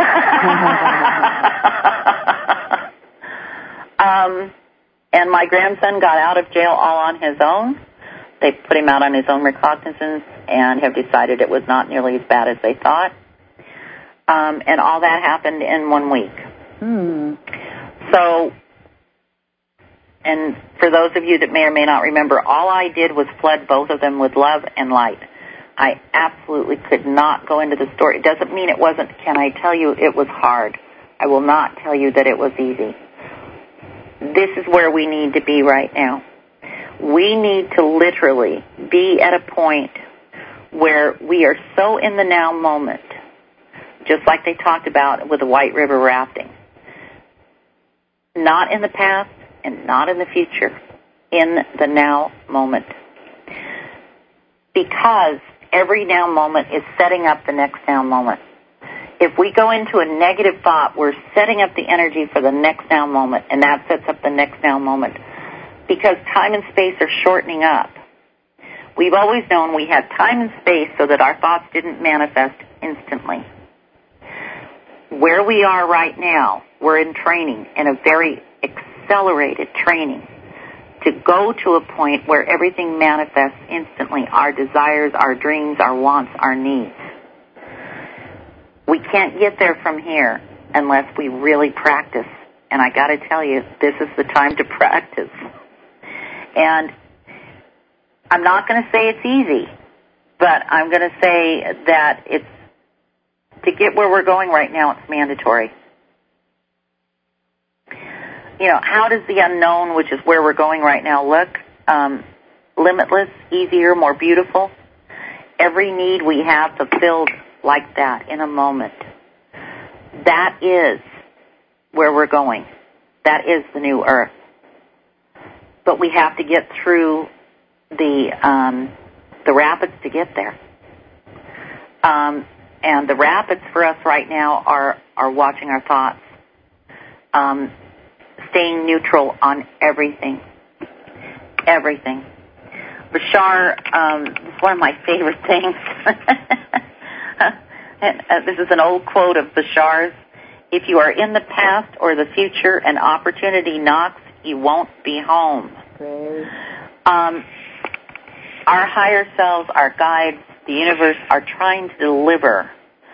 S1: um, and my grandson got out of jail all on his own. They put him out on his own recognizance and have decided it was not nearly as bad as they thought. Um, and all that happened in one week.
S2: Hmm.
S1: So, and for those of you that may or may not remember, all I did was flood both of them with love and light. I absolutely could not go into the story. It doesn't mean it wasn't, can I tell you, it was hard. I will not tell you that it was easy. This is where we need to be right now. We need to literally be at a point where we are so in the now moment, just like they talked about with the White River rafting. Not in the past and not in the future, in the now moment. Because every now moment is setting up the next now moment. If we go into a negative thought, we're setting up the energy for the next now moment, and that sets up the next now moment. Because time and space are shortening up. We've always known we had time and space so that our thoughts didn't manifest instantly. Where we are right now, we're in training, in a very accelerated training, to go to a point where everything manifests instantly, our desires, our dreams, our wants, our needs. We can't get there from here unless we really practice. And I got to tell you, this is the time to practice. And I'm not going to say it's easy, but I'm going to say that it's, to get where we're going right now, it's mandatory. You know, how does the unknown, which is where we're going right now, look? Um, limitless, easier, more beautiful. Every need we have fulfilled like that in a moment. That is where we're going. That is the new earth. But we have to get through the um, the rapids to get there. Um, and the rapids for us right now are, are watching our thoughts. Um, staying neutral on everything. Everything. Bashar, um, is one of my favorite things. and, uh, this is an old quote of Bashar's, If you are in the past or the future and opportunity knocks, you won't be home.
S2: Great.
S1: Um, our higher selves, our guides, the universe are trying to deliver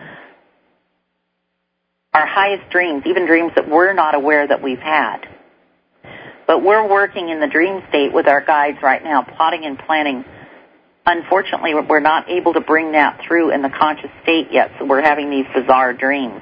S1: our highest dreams, even dreams that we're not aware that we've had. But we're working in the dream state with our guides right now, plotting and planning. Unfortunately, we're not able to bring that through in the conscious state yet, so we're having these bizarre dreams.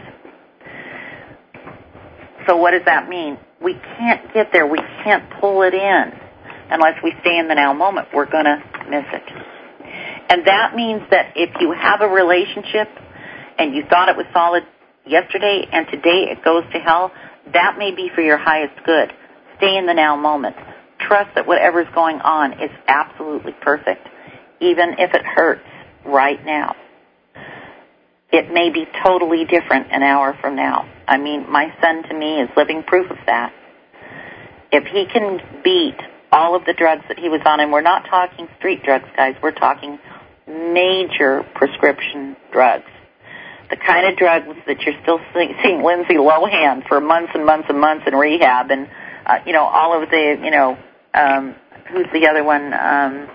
S1: So what does that mean? We can't get there. We can't pull it in unless we stay in the now moment. We're going to miss it. And that means that if you have a relationship and you thought it was solid yesterday and today it goes to hell, that may be for your highest good. Stay in the now moment. Trust that whatever's going on is absolutely perfect, even if it hurts right now. It may be totally different an hour from now. I mean, my son to me is living proof of that. If he can beat all of the drugs that he was on, and we're not talking street drugs, guys, we're talking major prescription drugs. The kind of drugs that you're still seeing Lindsay Lohan for months and months and months in rehab, and, uh, you know, all of the, you know, um, who's the other one? Um,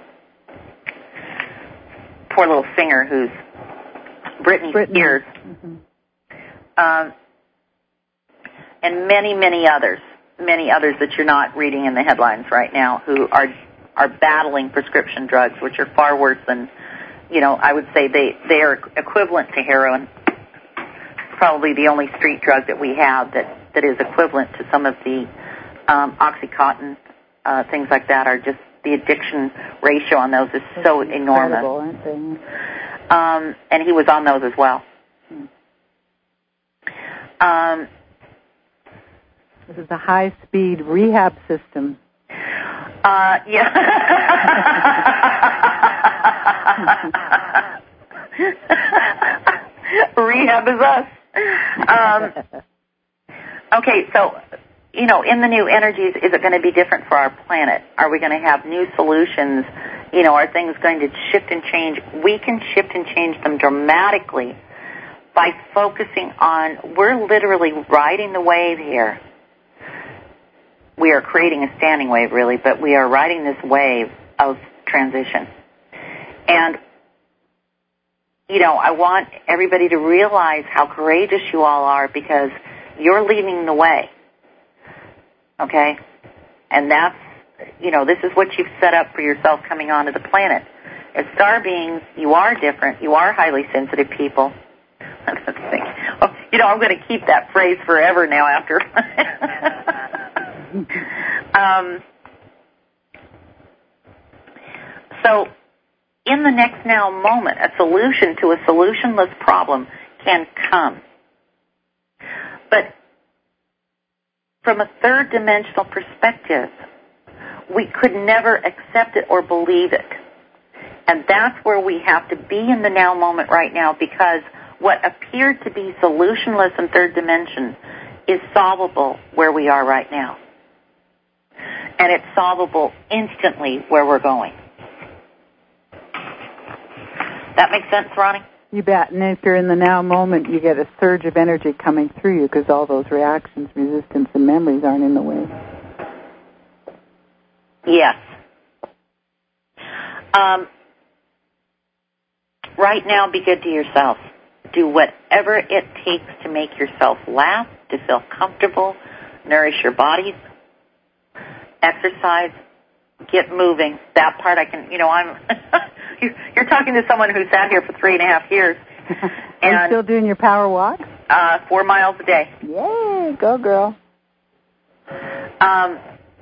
S1: poor little singer who's Britney, Britney. Spears. Mm-hmm. Um, and many, many others, many others that you're not reading in the headlines right now who are are battling prescription drugs, which are far worse than, you know, I would say they, they are equivalent to heroin. Probably the only street drug that we have that, that is equivalent to some of the um, OxyContin, uh, things like that are just, the addiction ratio on those is That's so enormous.
S2: Aren't they?
S1: Um, and he was on those as well.
S2: Hmm.
S1: Um,
S2: this is a high-speed rehab system.
S1: Uh, yeah. Rehab is us. Um, okay, so, you know, in the new energies, is it going to be different for our planet? Are we going to have new solutions? You know, are things going to shift and change? We can shift and change them dramatically by focusing on, we're literally riding the wave here. We are creating a standing wave, really, but we are riding this wave of transition. And, you know, I want everybody to realize how courageous you all are because you're leading the way. Okay? And that's, you know, this is what you've set up for yourself coming onto the planet. As star beings, you are different. You are highly sensitive people. Oh, you know, I'm going to keep that phrase forever now after. um, so, in the next now moment, a solution to a solutionless problem can come. But from a third dimensional perspective, we could never accept it or believe it. And that's where we have to be in the now moment right now, because what appeared to be solutionless in third dimension is solvable where we are right now. And it's solvable instantly where we're going. That makes sense, Ronnie?
S2: You bet. And if you're in the now moment, you get a surge of energy coming through you because all those reactions, resistance, and memories aren't in the way.
S1: Yes. Um, right now, be good to yourself. Do whatever it takes to make yourself laugh, to feel comfortable, nourish your bodies, exercise, get moving. That part I can, you know, I'm, you're talking to someone who sat here for three and a half years.
S2: And Are you still doing your power walk?
S1: Uh, four miles a day.
S2: Yay, go girl.
S1: Um,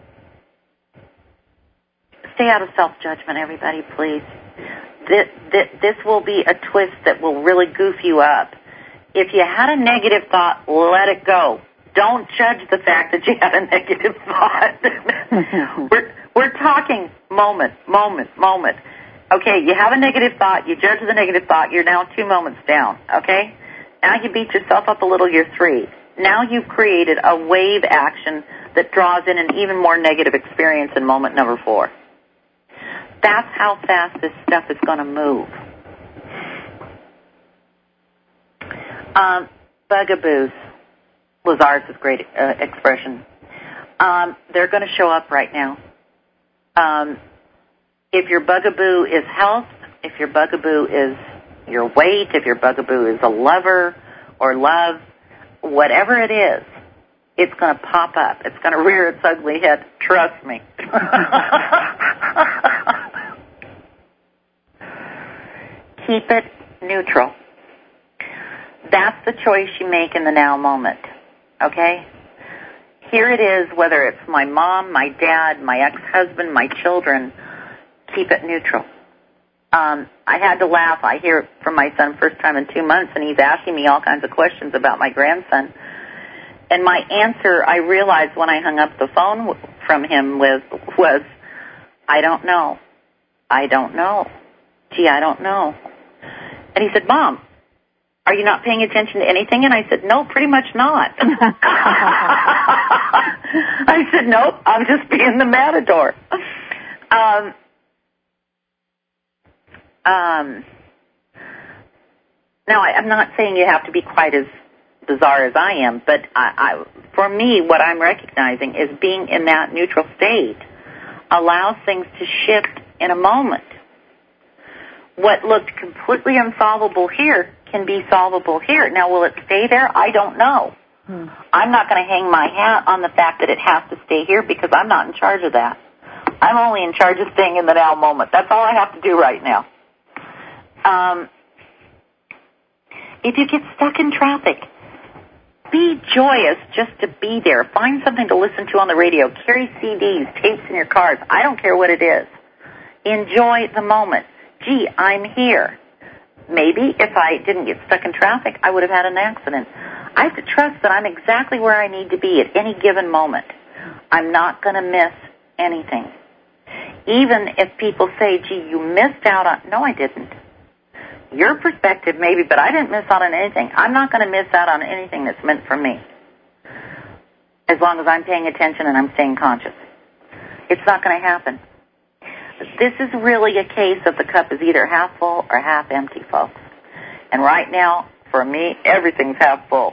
S1: stay out of self-judgment, everybody, please. This, this, this will be a twist that will really goof you up. If you had a negative thought, let it go. Don't judge the fact that you had a negative thought. we're, we're talking moment, moment, moment. Okay, you have a negative thought, you judge the negative thought, you're now two moments down, okay? Now you beat yourself up a little, you're three. Now you've created a wave action that draws in an even more negative experience in moment number four. That's how fast this stuff is going to move. Um, bugaboos. Lazarus' great uh, expression. Um, they're going to show up right now. Um, if your bugaboo is health, if your bugaboo is your weight, if your bugaboo is a lover or love, whatever it is, it's going to pop up. It's going to rear its ugly head. Trust me. Keep it neutral. That's the choice you make in the now moment. Okay? Here it is, whether it's my mom, my dad, my ex-husband, my children, keep it neutral. Um, I had to laugh. I hear it from my son first time in two months, and he's asking me all kinds of questions about my grandson. And my answer, I realized when I hung up the phone w- from him with, was, I don't know. I don't know. Gee, I don't know. And he said, Mom, are you not paying attention to anything? And I said, no, pretty much not. I said, nope, I'm just being the matador. Um, um, now, I, I'm not saying you have to be quite as bizarre as I am, but I, I, for me, what I'm recognizing is being in that neutral state allows things to shift in a moment. What looked completely unsolvable here can be solvable here. Now, will it stay there? I don't know. Hmm. I'm not going to hang my hat on the fact that it has to stay here because I'm not in charge of that. I'm only in charge of staying in the now moment. That's all I have to do right now. Um, if you get stuck in traffic, be joyous just to be there. Find something to listen to on the radio. Carry C Ds, tapes in your cars. I don't care what it is. Enjoy the moment. Gee, I'm here. Maybe if I didn't get stuck in traffic, I would have had an accident. I have to trust that I'm exactly where I need to be at any given moment. I'm not going to miss anything. Even if people say, gee, you missed out on... No, I didn't. Your perspective, maybe, but I didn't miss out on anything. I'm not going to miss out on anything that's meant for me, as long as I'm paying attention and I'm staying conscious. It's not going to happen. This is really a case of the cup is either half full or half empty, folks. And right now, for me, everything's half full.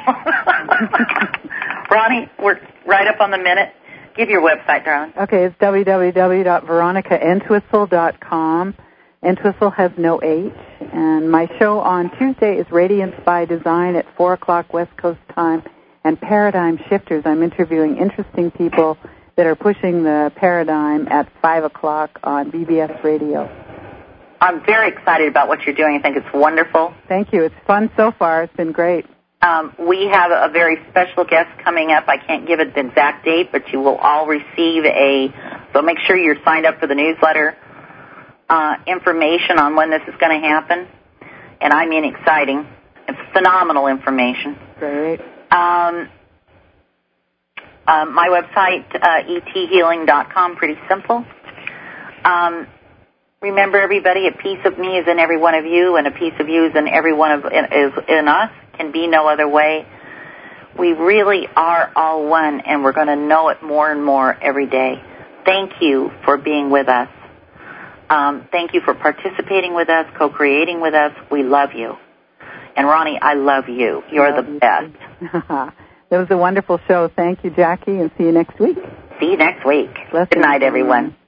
S1: Ronnie, we're right up on the minute. Give your website, darling.
S2: Okay, it's w w w dot veronica entwistle dot com. Entwistle has no H. And my show on Tuesday is Radiance by Design at four o'clock West Coast time. And Paradigm Shifters. I'm interviewing interesting people that are pushing the paradigm at five o'clock on B B S Radio.
S1: I'm very excited about what you're doing. I think it's wonderful.
S2: Thank you. It's fun so far. It's been great.
S1: Um, we have a very special guest coming up. I can't give it the exact date, but you will all receive a, so make sure you're signed up for the newsletter, uh, information on when this is going to happen. And I mean exciting. It's phenomenal information.
S2: Great.
S1: Um, Um, my website, uh, e t healing dot com, pretty simple. Um, remember, everybody, a piece of me is in every one of you, and a piece of you is in every one of in, is in us. Can be no other way. We really are all one, and we're going to know it more and more every day. Thank you for being with us. Um, thank you for participating with us, co-creating with us. We love you. And, Ronnie, I love you. You're love the you. Best.
S2: It was a wonderful show. Thank you, Jackie, and see you next week.
S1: See you next week.
S2: Bless
S1: Good night, everyone.